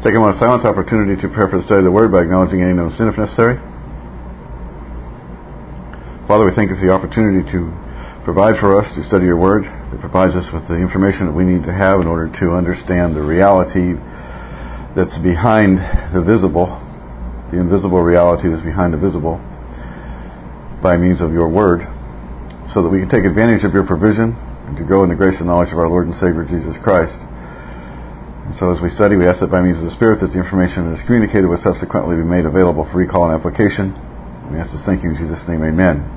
Take a moment of silence, opportunity to prepare for the study of the Word by acknowledging any known sin if necessary. Father, we thank you for the opportunity to provide for us to study your Word that provides us with the information that we need to have in order to understand the reality that's behind the visible, the invisible reality that's behind the visible, by means of your Word, so that we can take advantage of your provision and to grow in the grace and knowledge of our Lord and Savior Jesus Christ. And so as we study, we ask that by means of the Spirit that the information that is communicated will subsequently be made available for recall and application. We ask this, thank you in Jesus' name, amen.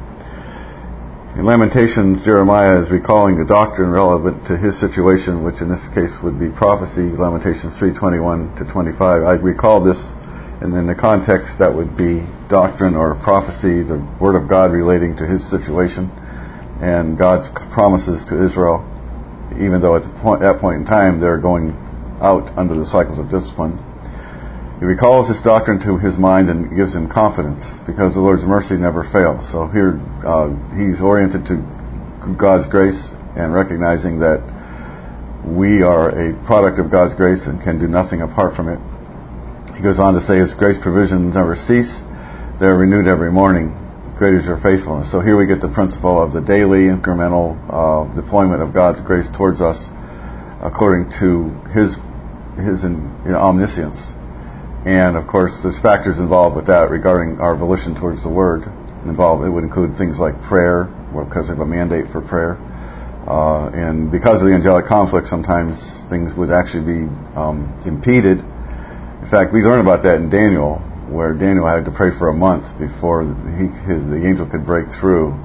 In Lamentations, Jeremiah is recalling the doctrine relevant to his situation, which in this case would be prophecy, Lamentations 3:21 to 25. I recall this, and in the context that would be doctrine or prophecy, the Word of God relating to his situation, and God's promises to Israel, even though at that point in time they're going out under the cycles of discipline. He recalls this doctrine to his mind and gives him confidence because the Lord's mercy never fails. So here he's oriented to God's grace and recognizing that we are a product of God's grace and can do nothing apart from it. He goes on to say his grace provisions never cease. They're renewed every morning. Great is your faithfulness. So here we get the principle of the daily incremental deployment of God's grace towards us according to his omniscience. And of course there's factors involved with that regarding our volition towards the Word. It would include things like prayer, because of a mandate for prayer. And because of the angelic conflict, sometimes things would actually be impeded. In fact, we learn about that in Daniel, where Daniel had to pray for a month before the angel could break through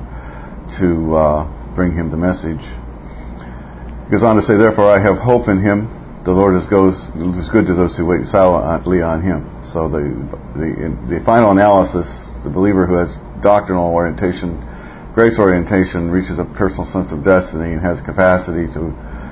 to bring him the message. He goes on to say, therefore I have hope in him. The Lord is good to those who wait silently on him. So the final analysis, the believer who has doctrinal orientation, grace orientation, reaches a personal sense of destiny and has capacity to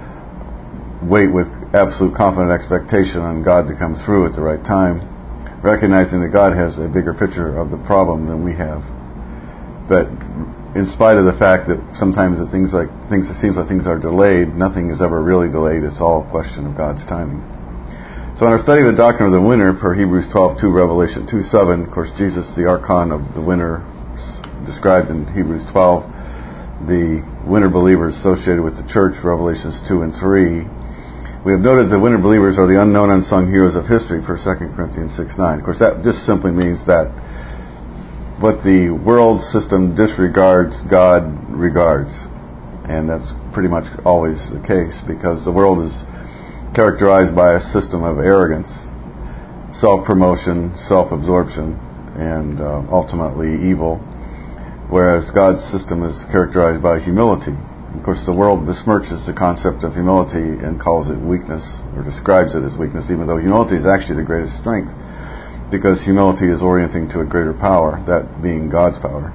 wait with absolute confident expectation on God to come through at the right time, recognizing that God has a bigger picture of the problem than we have. But in spite of the fact that sometimes it seems like things are delayed, nothing is ever really delayed. It's all a question of God's timing. So in our study of the doctrine of the winner, per Hebrews 12:2, Revelation 2:7, of course Jesus, the archon of the winner, described in Hebrews 12, the winner believers associated with the church, Revelations 2 and 3. We have noted the winner believers are the unknown, unsung heroes of history, per 2 Corinthians 6:9. Of course, that just simply means that what the world system disregards, God regards. And that's pretty much always the case, because the world is characterized by a system of arrogance, self-promotion, self-absorption, and ultimately evil, whereas God's system is characterized by humility. Of course, the world besmirches the concept of humility and calls it weakness, or describes it as weakness, even though humility is actually the greatest strength, because humility is orienting to a greater power, that being God's power.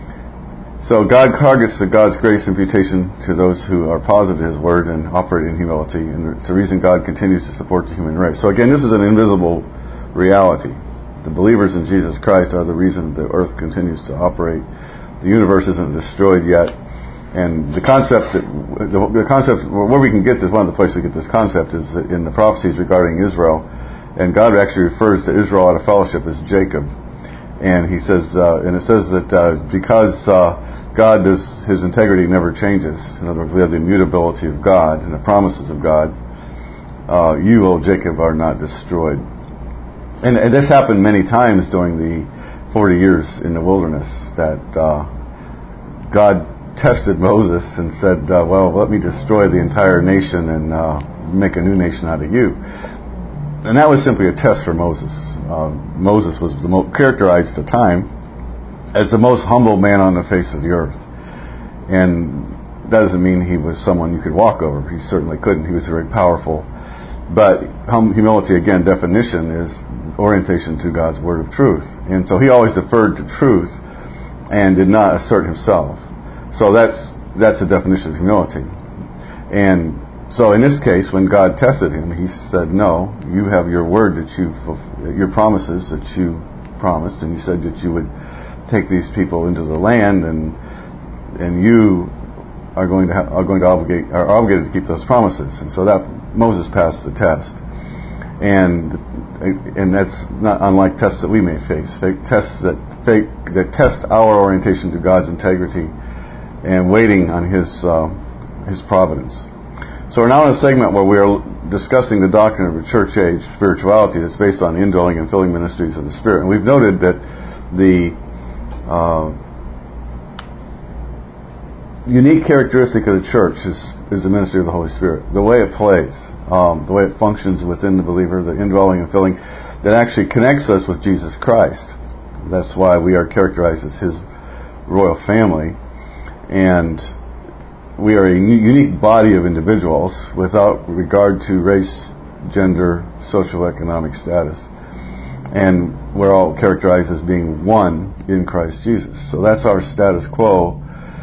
So God targets God's grace imputation to those who are positive to his Word and operate in humility, and it's the reason God continues to support the human race. So again, this is an invisible reality. The believers in Jesus Christ are the reason the earth continues to operate. The universe isn't destroyed yet. And the concept where we can get this, one of the places we get this concept is in the prophecies regarding Israel. And God actually refers to Israel out of fellowship as Jacob. And he says, and it says that because God his integrity never changes. In other words, we have the immutability of God and the promises of God. You, O Jacob, are not destroyed. And this happened many times during the 40 years in the wilderness, that God tested Moses and said, well, let me destroy the entire nation and make a new nation out of you. And that was simply a test for Moses. Moses was characterized at the time as the most humble man on the face of the earth. And that doesn't mean he was someone you could walk over. He certainly couldn't. He was very powerful. But humility, again, definition is orientation to God's word of truth. And so he always deferred to truth and did not assert himself. So that's a definition of humility. And so in this case, when God tested him, he said, no, you have your word your promises that you promised, and you said that you would take these people into the land, and you are obligated to keep those promises. And so that Moses passed the test. and that's not unlike tests that we may face. Tests that test our orientation to God's integrity and waiting on His providence. So we're now in a segment where we are discussing the doctrine of a church age spirituality that's based on the indwelling and filling ministries of the Spirit. And we've noted that the unique characteristic of the church is the ministry of the Holy Spirit. The way it plays, the way it functions within the believer, the indwelling and filling, that actually connects us with Jesus Christ. That's why we are characterized as His royal family. And we are a unique body of individuals without regard to race, gender, socioeconomic status. And we're all characterized as being one in Christ Jesus. So that's our status quo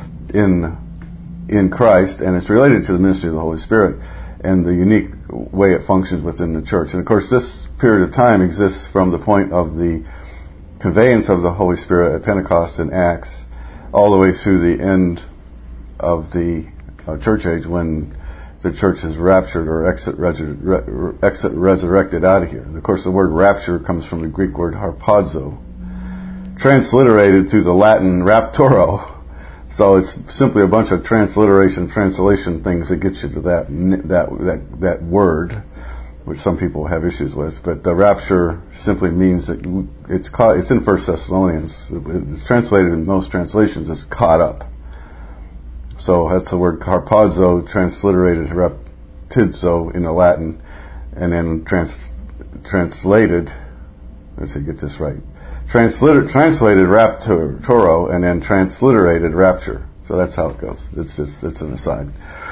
in Christ, and it's related to the ministry of the Holy Spirit and the unique way it functions within the church. And of course, this period of time exists from the point of the conveyance of the Holy Spirit at Pentecost and Acts all the way through the end of the church age, when the church is raptured or exit resurrected out of here. And of course, the word rapture comes from the Greek word harpazo, transliterated through the Latin raptoro. So it's simply a bunch of translation things that get you to that word, which some people have issues with. But the rapture simply means that it's in 1 Thessalonians. It's translated in most translations as caught up. So that's the word harpazo, transliterated raptizo in the Latin, and then translated. Let's see, get this right. Translated raptoro, and then transliterated rapture. So that's how it goes. It's an aside.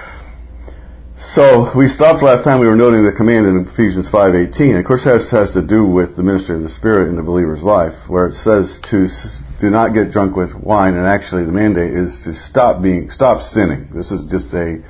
So we stopped last time. We were noting the command in Ephesians 5:18. Of course, that has to do with the ministry of the Spirit in the believer's life, where it says to do not get drunk with wine, and actually the mandate is to stop sinning. This is just a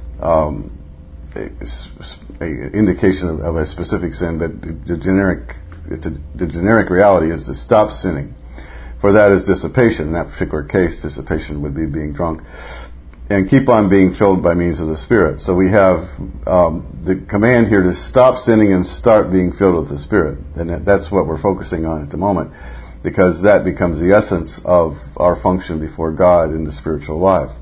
indication of a specific sin, but the generic reality is to stop sinning. For that is dissipation. In that particular case, dissipation would be being drunk. And keep on being filled by means of the Spirit. So we have the command here to stop sinning and start being filled with the Spirit. And that's what we're focusing on at the moment, because that becomes the essence of our function before God in the spiritual life.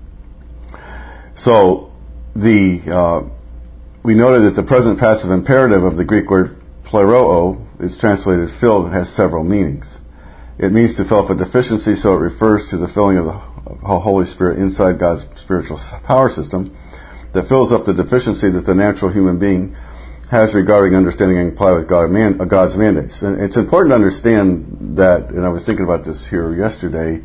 So we noted that the present passive imperative of the Greek word pleroo is translated filled and has several meanings. It means to fill up a deficiency, so it refers to the filling of the Holy Spirit inside God's spiritual power system that fills up the deficiency that the natural human being has regarding understanding and comply with God's mandates. And it's important to understand that, and I was thinking about this here yesterday,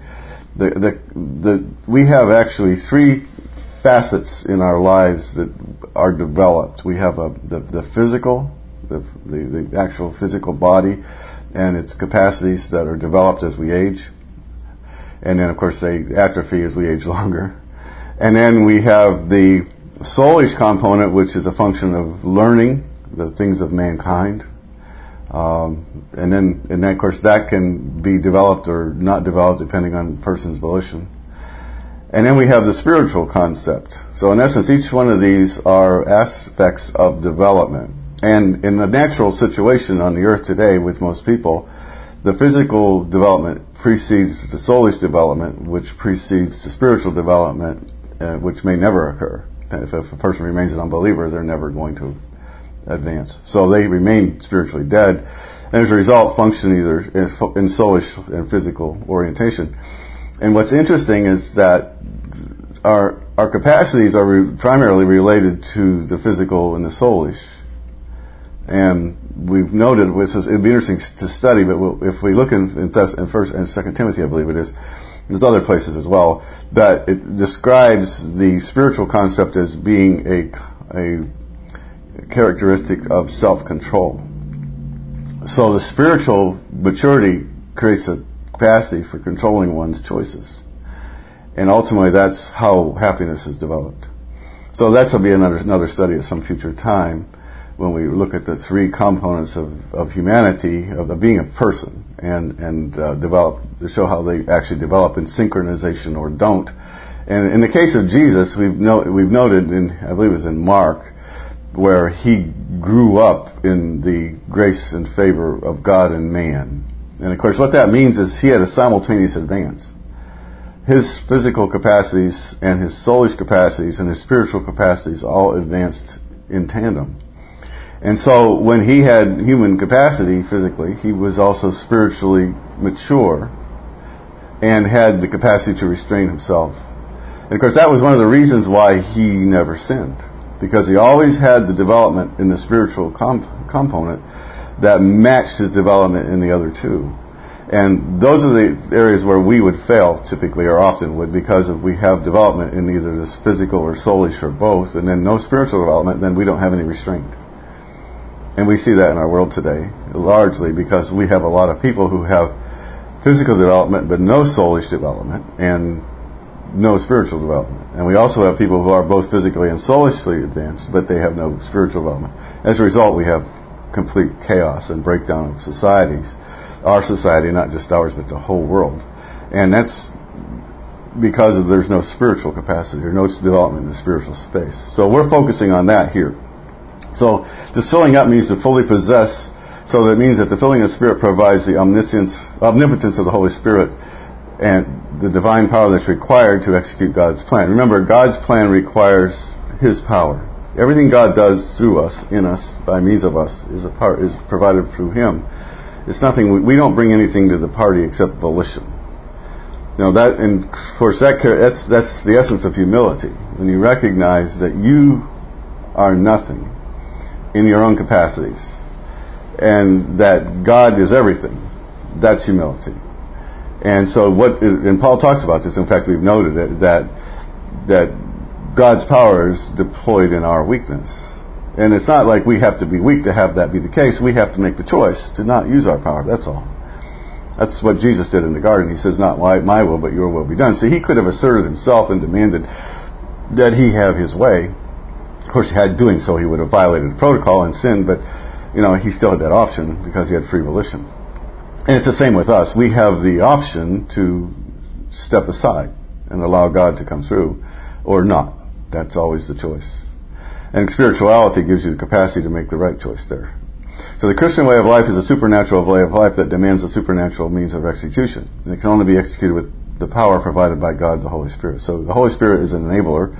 we have actually three facets in our lives that are developed. We have the physical, the actual physical body, and its capacities that are developed as we age. And then, of course, they atrophy as we age longer. And then we have the soulish component, which is a function of learning the things of mankind. And then, of course, that can be developed or not developed depending on the person's volition. And then we have the spiritual concept. So in essence, each one of these are aspects of development. And in the natural situation on the earth today with most people, the physical development precedes the soulish development, which precedes the spiritual development, which may never occur. If a person remains an unbeliever, they're never going to advance. So they remain spiritually dead, and as a result function either in soulish and physical orientation. And what's interesting is that our capacities are primarily related to the physical and the soulish. And we've noted, it'd be interesting to study, but if we look in 1st and 2nd Timothy, I believe it is, there's other places as well, that it describes the spiritual concept as being a characteristic of self-control. So the spiritual maturity creates a capacity for controlling one's choices. And ultimately that's how happiness is developed. So that'll be another study at some future time, when we look at the three components of humanity, of being a person, and develop to show how they actually develop in synchronization or don't. And in the case of Jesus, we've noted I believe it was in Mark, where he grew up in the grace and favor of God and man. And of course what that means is he had a simultaneous advance. His physical capacities and his soulish capacities and his spiritual capacities all advanced in tandem. And so when he had human capacity physically, he was also spiritually mature and had the capacity to restrain himself. And of course that was one of the reasons why he never sinned, because he always had the development in the spiritual component that matched his development in the other two. And those are the areas where we would fail typically, or often would, because if we have development in either this physical or soulish or both, and then no spiritual development, then we don't have any restraint. And we see that in our world today, largely because we have a lot of people who have physical development but no soulish development and no spiritual development. And we also have people who are both physically and soulishly advanced, but they have no spiritual development. As a result, we have complete chaos and breakdown of societies. Our society, not just ours, but the whole world. And that's because there's no spiritual capacity, or no development in the spiritual space. So we're focusing on that here. So this filling up means to fully possess. So that means that the filling of the Spirit provides the omnipotence of the Holy Spirit and the divine power that's required to execute God's plan. Remember, God's plan requires His power. Everything God does through us, in us, by means of us, is provided through Him. It's nothing. We don't bring anything to the party except volition. You know that, and of course that's the essence of humility. When you recognize that you are nothing in your own capacities, and that God is everything. That's humility. And so and Paul talks about this. In fact, we've noted it, that God's power is deployed in our weakness. And it's not like we have to be weak to have that be the case. We have to make the choice to not use our power. That's all. That's what Jesus did in the garden. He says, not my will, but your will be done. See, he could have asserted himself and demanded that he have his way. Of course, doing so, he would have violated the protocol and sinned, but he still had that option because he had free volition. And it's the same with us. We have the option to step aside and allow God to come through, or not. That's always the choice. And spirituality gives you the capacity to make the right choice there. So the Christian way of life is a supernatural way of life that demands a supernatural means of execution. And it can only be executed with the power provided by God, the Holy Spirit. So the Holy Spirit is an enabler,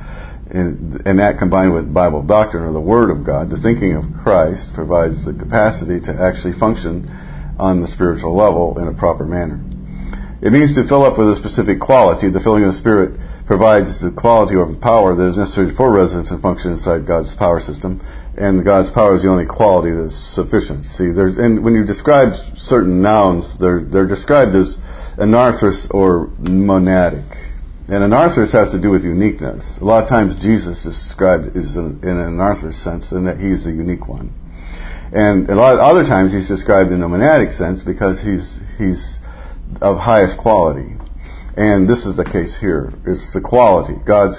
and that combined with Bible doctrine, or the Word of God, the thinking of Christ, provides the capacity to actually function on the spiritual level in a proper manner. It means to fill up with a specific quality. The filling of the Spirit provides the quality or the power that is necessary for residence and function inside God's power system. And God's power is the only quality that's sufficient. See, and when you describe certain nouns, they're described as anarthrous or monadic. And anarthrous has to do with uniqueness. A lot of times Jesus is described as in an anarthrous sense, in that he's the unique one. And a lot of other times he's described in a monadic sense because he's of highest quality. And this is the case here. It's the quality. God's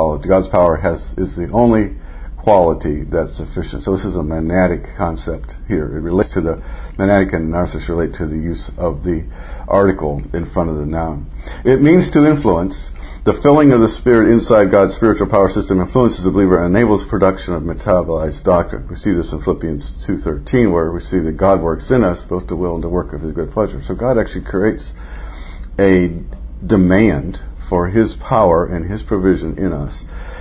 power is the only quality that's sufficient. So this is a monadic concept here. It relates to the monadic, and anarthrous relate to the use of the article in front of the noun. It means to influence. The filling of the Spirit inside God's spiritual power system influences the believer and enables production of metabolized doctrine. We see this in Philippians 2:13, where we see that God works in us both to will and to work of His good pleasure. So God actually creates a demand for His power and His provision in us.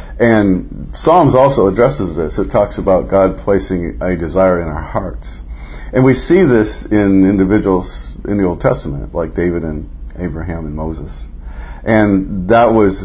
And Psalms also addresses this. It talks about God placing a desire in our hearts. And we see this in individuals in the Old Testament, like David and Abraham and Moses. And that was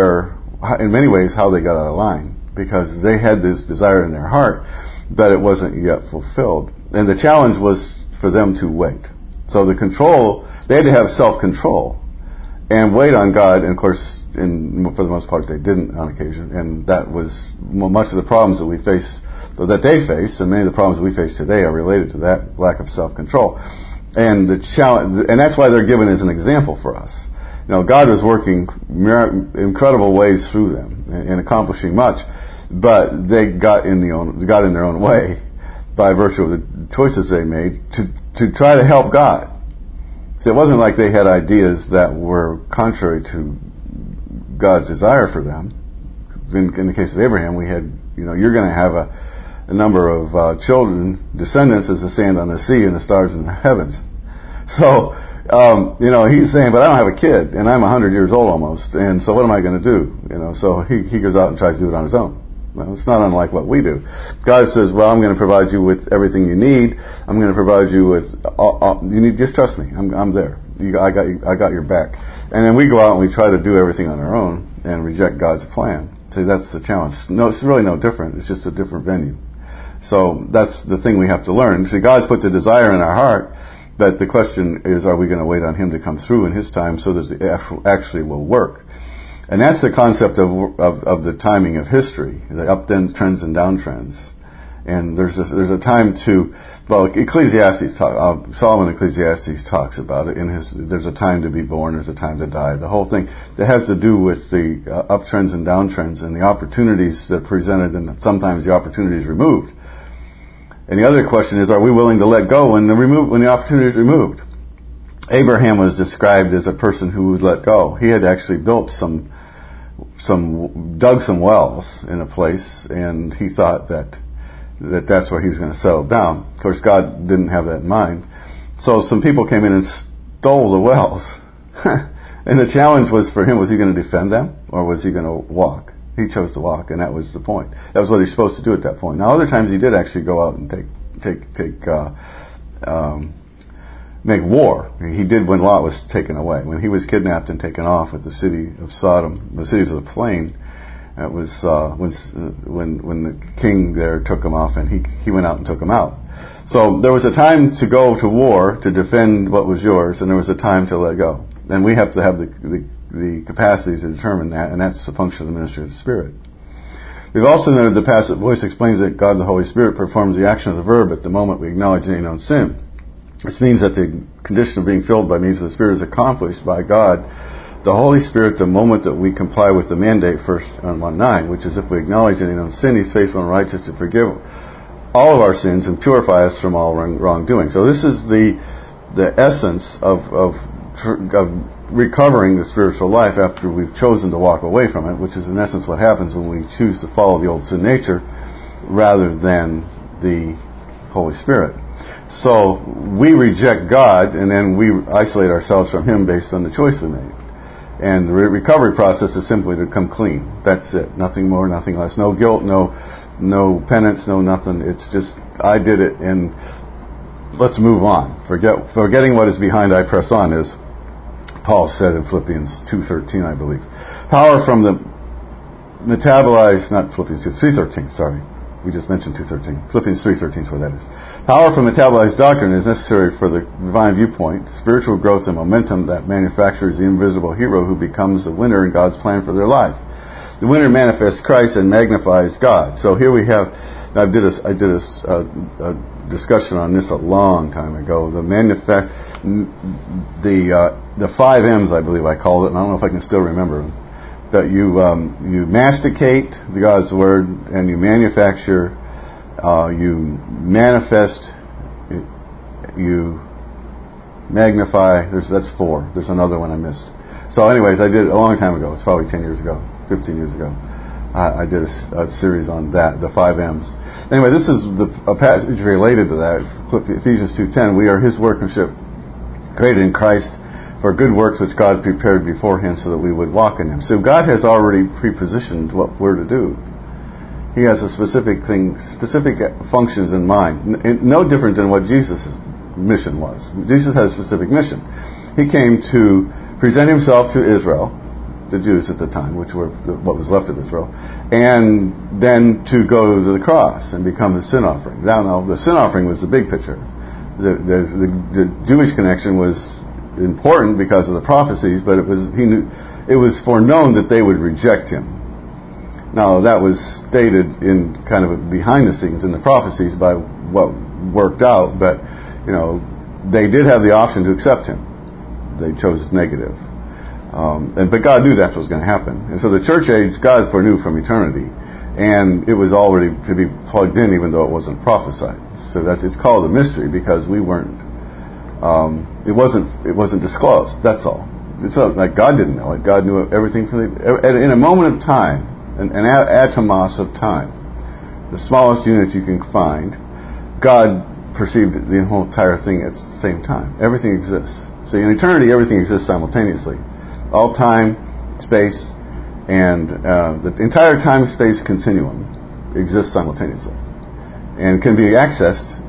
in many ways, how they got out of line, because they had this desire in their heart, but it wasn't yet fulfilled. And the challenge was for them to wait. So they had to have self-control and wait on God. And of course, for the most part, they didn't on occasion. And that was much of the problems that they faced, and many of the problems we face today are related to that lack of self-control. And the challenge, and that's why they're given as an example for us. God was working incredible ways through them and accomplishing much, but they got in their own way by virtue of the choices they made to try to help God. So it wasn't like they had ideas that were contrary to God's desire for them. In the case of Abraham, we had, you're going to have the number of children, descendants, as the sand on the sea and the stars in the heavens. So, he's saying, but I don't have a kid, and I'm 100 years old almost, and so what am I going to do? So he goes out and tries to do it on his own. Well, it's not unlike what we do. God says, well, I'm going to provide you with everything you need. I'm going to provide you with you need, just trust me. I'm there. I got your back. And then we go out and we try to do everything on our own and reject God's plan. See, that's the challenge. No, it's really no different. It's just a different venue. So that's the thing we have to learn. See, God's put the desire in our heart, but the question is, are we going to wait on Him to come through in His time so that it actually will work? And that's the concept of the timing of history, the up-trends and downtrends. And there's a time to, Ecclesiastes Solomon Ecclesiastes talks about it. There's a time to be born, there's a time to die. The whole thing that has to do with the uptrends and downtrends and the opportunities that are presented, and sometimes the opportunity is removed. And the other question is, are we willing to let go when the opportunity is removed? Abraham was described as a person who would let go. He had actually built dug some wells in a place, and he thought that's where he was going to settle down. Of course, God didn't have that in mind. So some people came in and stole the wells. And the challenge was for him, was he going to defend them, or was he going to walk? He chose to walk, and that was the point. That was what he was supposed to do at that point. Now, other times he did actually go out and make war. He did when Lot was taken away. When he was kidnapped and taken off with the city of Sodom, the cities of the plain, it was when the king there took him off, and he went out and took him out. So there was a time to go to war to defend what was yours, and there was a time to let go. And we have to have the capacity to determine that, and that's the function of the ministry of the Spirit. We've also noted the passive voice explains that God the Holy Spirit performs the action of the verb at the moment we acknowledge any known sin. This means that the condition of being filled by means of the Spirit is accomplished by God, the Holy Spirit, the moment that we comply with the mandate, 1 John 1:9, which is if we acknowledge any known sin, He's faithful and righteous to forgive all of our sins and purify us from all wrongdoing. So this is the essence of recovering the spiritual life after we've chosen to walk away from it, which is in essence what happens when we choose to follow the old sin nature rather than the Holy Spirit. So we reject God, and then we isolate ourselves from Him based on the choice we made. And the recovery process is simply to come clean. That's it. Nothing more, nothing less. No guilt, no penance, no nothing. It's just, I did it, and let's move on. Forgetting what is behind, I press on, as Paul said in Philippians 2:13, I believe. Power from the metabolized, not Philippians 3:13, sorry. We just mentioned 2:13. Philippians 3:13 is where that is. Power from metabolized doctrine is necessary for the divine viewpoint, spiritual growth and momentum that manufactures the invisible hero who becomes the winner in God's plan for their life. The winner manifests Christ and magnifies God. So here we have, I did a discussion on this a long time ago. The 5 M's, I believe I called it, and I don't know if I can still remember them. That you masticate God's Word, and you manufacture, you manifest, you magnify. That's 4. There's another one I missed. So anyways, I did it a long time ago. It's probably 10 years ago, 15 years ago. I did a series on that, the 5 M's. Anyway, this is a passage related to that. Ephesians 2:10. We are His workmanship, created in Christ for good works which God prepared beforehand so that we would walk in them. So God has already prepositioned what we're to do. He has a specific functions in mind. No different than what Jesus' mission was. Jesus had a specific mission. He came to present Himself to Israel, the Jews at the time, which were what was left of Israel, and then to go to the cross and become the sin offering. Now the sin offering was the big picture. The Jewish connection was important because of the prophecies, but it was foreknown that they would reject Him. Now that was stated in kind of behind the scenes in the prophecies by what worked out, but they did have the option to accept Him. They chose negative, but God knew that's what was going to happen. And so the church age, God foreknew from eternity, and it was already to be plugged in, even though it wasn't prophesied. So it's called a mystery because we weren't. It wasn't disclosed. That's all. It's not like God didn't know it. God knew everything in a moment of time, an atomos of time. the smallest unit you can find, God perceived the whole entire thing at the same time. Everything exists. So in eternity, everything exists simultaneously. All time, space, and the entire time-space continuum exists simultaneously and can be accessed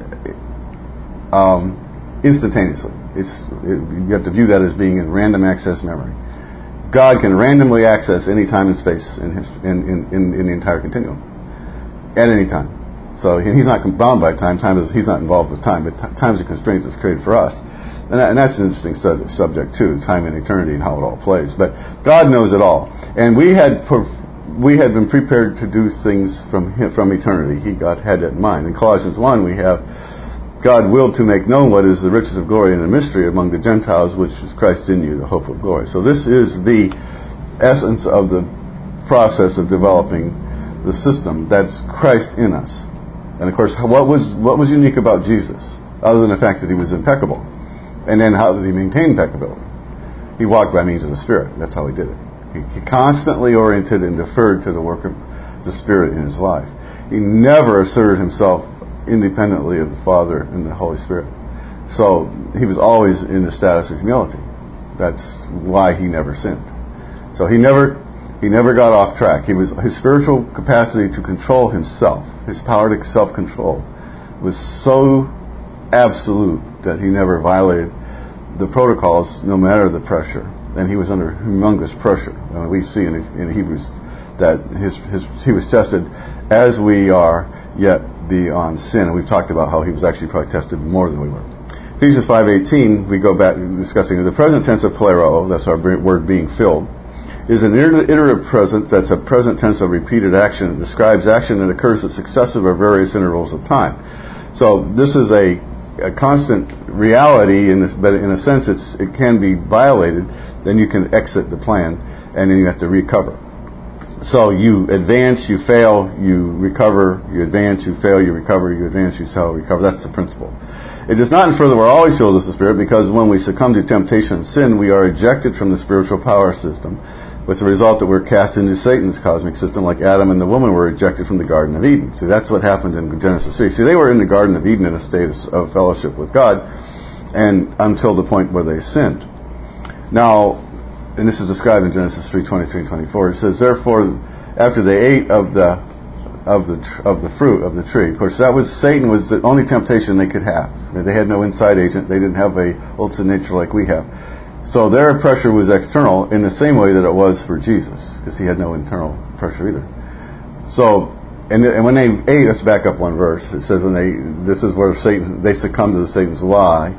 instantaneously. You have to view that as being in random access memory. God can randomly access any time and space in the entire continuum at any time. So he's not bound by time. He's not involved with time, but time is a constraint that's created for us. And that's an interesting subject too, time and eternity and how it all plays. But God knows it all. And we had been prepared to do things from eternity. God had that in mind. In Colossians 1 we have, God willed to make known what is the riches of glory and the mystery among the Gentiles, which is Christ in you, the hope of glory. So this is the essence of the process of developing the system. That's Christ in us. And of course, what was unique about Jesus, other than the fact that he was impeccable? And then how did he maintain impeccability? He walked by means of the Spirit. That's how he did it. He constantly oriented and deferred to the work of the Spirit in his life. He never asserted himself independently of the Father and the Holy Spirit. So he was always in the status of humility. That's why he never sinned. So he never got off track. His spiritual capacity to control himself, his power to self-control, was so absolute that he never violated the protocols, no matter the pressure. And he was under humongous pressure. We see in Hebrews that he was tested as we are, yet beyond sin. And we've talked about how he was actually probably tested more than we were. Ephesians 5:18, we go back discussing the present tense of pleroo, that's our word being filled, is an iterative present that's a present tense of repeated action. It describes action that occurs at successive or various intervals of time. So this is a constant reality, but in a sense it can be violated. Then you can exit the plan, and then you have to recover. So you advance, you fail, you recover, you advance, you fail, you recover, you advance, you fail, recover. That's the principle. It does not infer that we're always filled with the Spirit, because when we succumb to temptation and sin, we are ejected from the spiritual power system, with the result that we're cast into Satan's cosmic system, like Adam and the woman were ejected from the Garden of Eden. See, that's what happened in Genesis 3. See, they were in the Garden of Eden in a state of fellowship with God, and until the point where they sinned. Now, and this is described in Genesis 3:23 and 24. It says, therefore, after they ate of the fruit of the tree. Of course, Satan was the only temptation they could have. They had no inside agent. They didn't have a ultimate nature like we have. So their pressure was external in the same way that it was for Jesus, because he had no internal pressure either. So, and when they ate, let's back up one verse. It says this is where they succumbed to Satan's lie.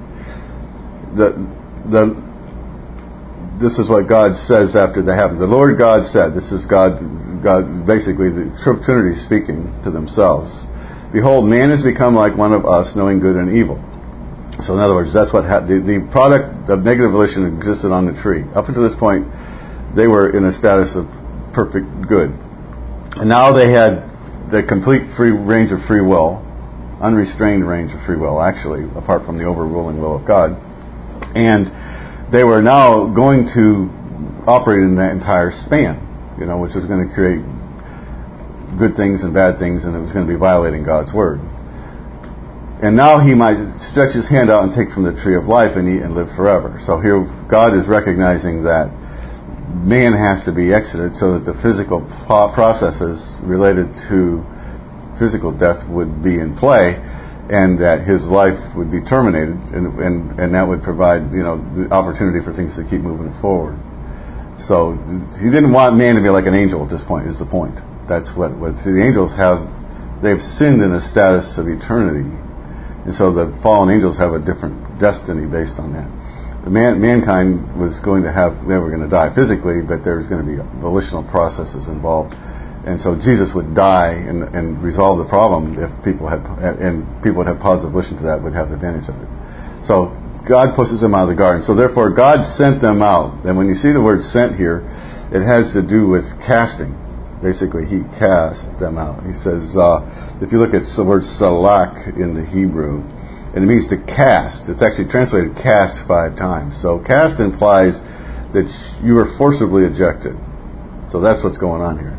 This is what God says after that happened. The Lord God said, this is God basically the Trinity speaking to themselves. Behold, man has become like one of us, knowing good and evil. So in other words, that's what happened. The product of negative volition existed on the tree. Up until this point, they were in a status of perfect good. And now they had the complete free range of free will, unrestrained range of free will, actually, apart from the overruling will of God. And they were now going to operate in that entire span, which was going to create good things and bad things, and it was going to be violating God's word. And now he might stretch his hand out and take from the tree of life and eat and live forever. So here God is recognizing that man has to be exited so that the physical processes related to physical death would be in play, and that his life would be terminated, and that would provide the opportunity for things to keep moving forward. So he didn't want man to be like an angel at this point, is the point. That's what the angels they've sinned in a status of eternity. And so the fallen angels have a different destiny based on that. Mankind was going to they were going to die physically, but there's going to be volitional processes involved. And so Jesus would die and resolve the problem if people would have positive volition to that, would have the advantage of it. So God pushes them out of the garden. So therefore God sent them out. And when you see the word sent here, it has to do with casting. Basically, he cast them out. He says, if you look at the word salak in the Hebrew, and it means to cast. It's actually translated cast 5 times. So cast implies that you are forcibly ejected. So that's what's going on here.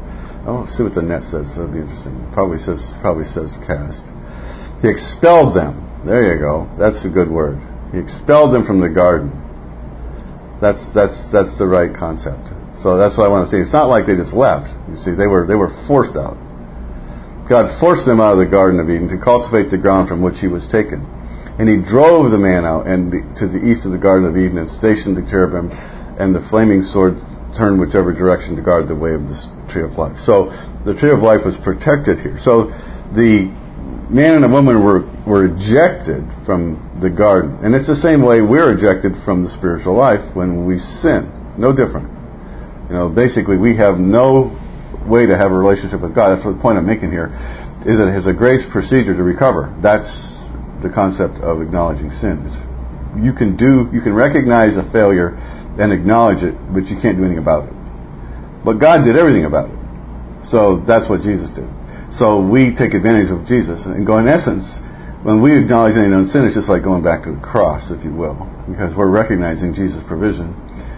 Oh, see what the net says. That'd be interesting. Probably says cast. He expelled them. There you go. That's a good word. He expelled them from the garden. That's the right concept. So that's what I want to say. It's not like they just left. You see, they were forced out. God forced them out of the Garden of Eden to cultivate the ground from which he was taken. And he drove the man out to the east of the Garden of Eden and stationed the cherubim and the flaming sword turned whichever direction to guard the way of the tree of life. So the tree of life was protected here. So the man and the woman were ejected from the garden. And it's the same way we're ejected from the spiritual life when we sin. No different. Basically we have no way to have a relationship with God. That's what the point I'm making here, is that it has a grace procedure to recover. That's the concept of acknowledging sins. You can recognize a failure and acknowledge it, but you can't do anything about it. But God did everything about it. So that's what Jesus did. So we take advantage of Jesus and go, in essence, when we acknowledge any known sin, it's just like going back to the cross, if you will, because we're recognizing Jesus' provision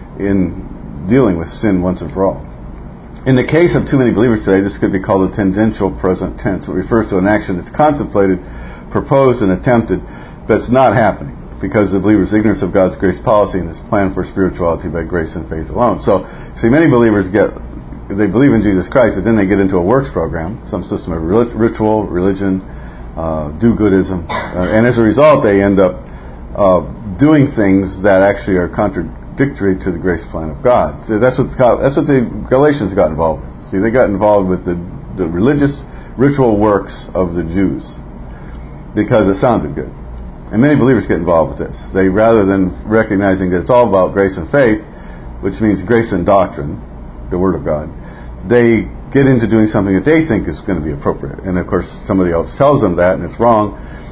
in dealing with sin once and for all. In the case of too many believers today, this could be called a tendential present tense. It refers to an action that's contemplated, proposed, and attempted, but it's not happening because the believer's ignorance of God's grace policy and his plan for spirituality by grace and faith alone. So, see, many believers they believe in Jesus Christ, but then they get into a works program, some system of ritual, religion, do-goodism, and as a result, they end up doing things that actually are contradictory to the grace plan of God. So that's what the Galatians got involved with. See, they got involved with the religious ritual works of the Jews because it sounded good. And many believers get involved with this. They, rather than recognizing that it's all about grace and faith, which means grace and doctrine, the Word of God, they get into doing something that they think is going to be appropriate. And of course, somebody else tells them that, and it's wrong,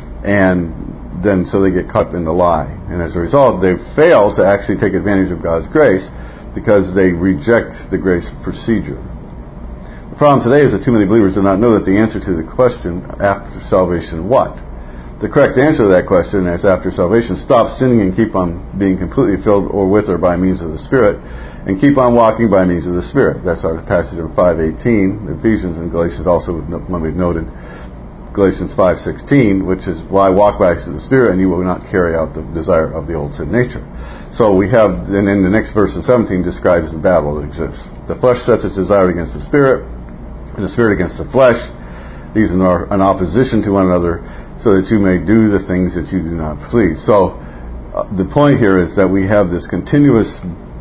and then so they get caught in the lie. And as a result, they fail to actually take advantage of God's grace because they reject the grace procedure. The problem today is that too many believers do not know that the answer to the question, after salvation, what? The correct answer to that question is, after salvation, stop sinning and keep on being completely filled or with or by means of the Spirit, and keep on walking by means of the Spirit. That's our passage in 5:18, Ephesians and Galatians also, when we've noted, Galatians 5:16, which is why walk by the Spirit and you will not carry out the desire of the old sin nature. So we have, and then the next verse in 17 describes the battle that exists. The flesh sets its desire against the Spirit, and the Spirit against the flesh. These are in opposition to one another, so that you may do the things that you do not please. So the point here is that we have this continuous,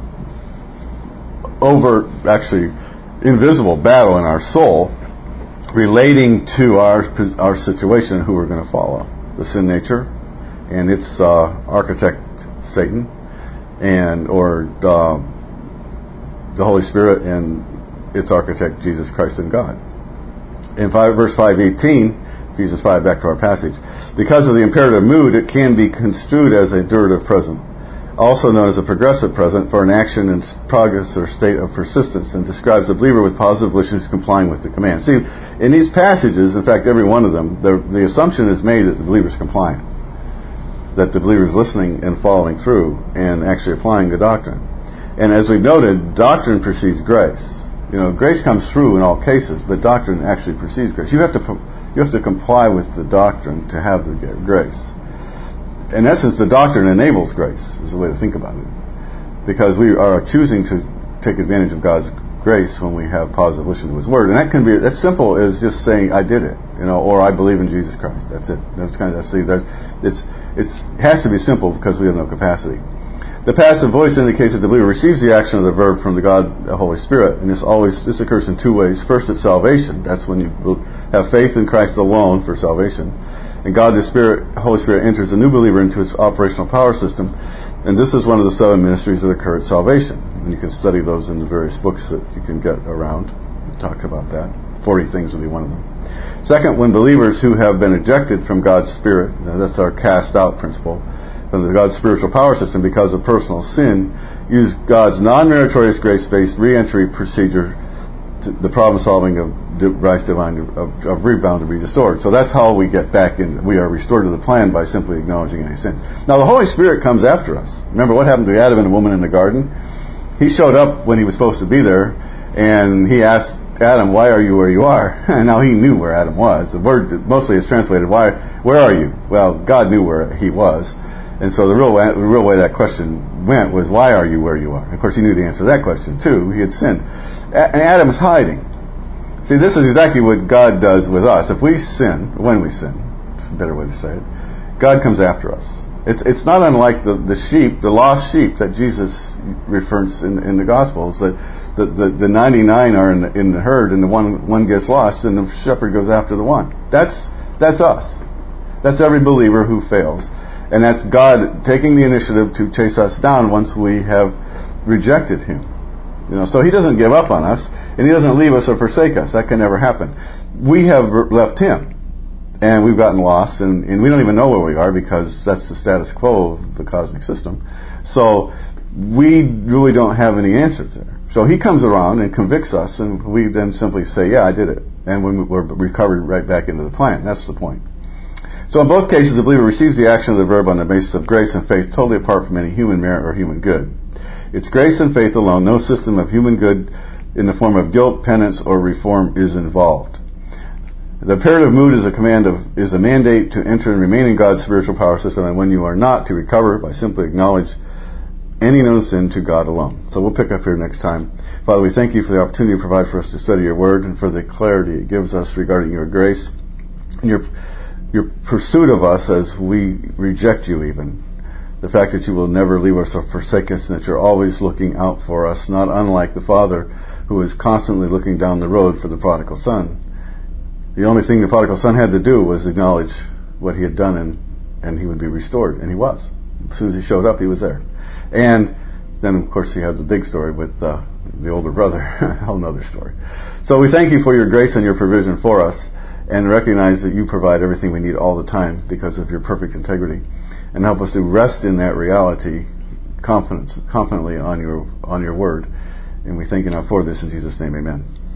actually invisible battle in our soul relating to our situation and who we're going to follow. The sin nature and its architect, Satan, or the Holy Spirit and its architect, Jesus Christ and God. In verse 5:18, Ephesians 5, back to our passage. Because of the imperative mood, it can be construed as a durative present, also known as a progressive present, for an action in progress or state of persistence, and describes a believer with positive volitions complying with the command. See, in these passages, in fact, every one of them, the assumption is made that the believer is compliant, that the believer is listening and following through and actually applying the doctrine. And as we've noted, doctrine precedes grace. Grace comes through in all cases, but doctrine actually precedes grace. You have to comply with the doctrine to have the grace. In essence, the doctrine enables grace, is the way to think about it. Because we are choosing to take advantage of God's grace when we have positive listen to His Word. And that can be as simple as just saying, I did it, or I believe in Jesus Christ. That's it. It has to be simple because we have no capacity. The passive voice indicates that the believer receives the action of the verb from the God, the Holy Spirit, and this occurs in two ways. First, at salvation. That's when you have faith in Christ alone for salvation. And God, the Holy Spirit, enters a new believer into His operational power system, and this is one of the 7 ministries that occur at salvation. And you can study those in the various books that you can get around. We talk about that. 40 Things would be one of them. Second, when believers who have been ejected from God's Spirit, that's our cast out principle, from God's spiritual power system because of personal sin, use God's non-meritorious grace-based re-entry procedure to the problem-solving of Christ's divine of rebound to be restored. So that's how we get back in. We are restored to the plan by simply acknowledging any sin. Now the Holy Spirit comes after us. Remember what happened to Adam and the woman in the garden? He showed up when he was supposed to be there, And he asked Adam, why are you where you are? And now he knew where Adam was. The word mostly is translated, where are you? Well, God knew where he was. And so the real way that question went was, why are you where you are? And of course, he knew the answer to that question, too. He had sinned. And Adam is hiding. See, this is exactly what God does with us. If we sin, when we sin, it's a better way to say it, God comes after us. It's not unlike the sheep, the lost sheep that Jesus refers in the Gospels, that the 99 are in the herd and the one gets lost and the shepherd goes after the one. That's us. That's every believer who fails. And that's God taking the initiative to chase us down once we have rejected Him. So He doesn't give up on us, and He doesn't leave us or forsake us. That can never happen. We have left Him, and we've gotten lost, and we don't even know where we are because that's the status quo of the cosmic system. So we really don't have any answers there. So He comes around and convicts us, and we then simply say, yeah, I did it. And we're recovered right back into the plan. That's the point. So in both cases, the believer receives the action of the verb on the basis of grace and faith, totally apart from any human merit or human good. It's grace and faith alone. No system of human good in the form of guilt, penance, or reform is involved. The imperative mood is a mandate to enter and remain in God's spiritual power system, and when you are not, to recover by simply acknowledge any known sin to God alone. So we'll pick up here next time. Father, we thank you for the opportunity you provide for us to study your word and for the clarity it gives us regarding your grace and your pursuit of us as we reject you even. The fact that you will never leave us or forsake us and that you're always looking out for us, not unlike the Father who is constantly looking down the road for the prodigal son. The only thing the prodigal son had to do was acknowledge what he had done and he would be restored. And he was. As soon as he showed up, he was there. And then, of course, you have the big story with the older brother. A whole other story. So we thank you for your grace and your provision for us, and recognize that you provide everything we need all the time because of your perfect integrity. And help us to rest in that reality confidently on your word. And we thank you now for this in Jesus' name, amen.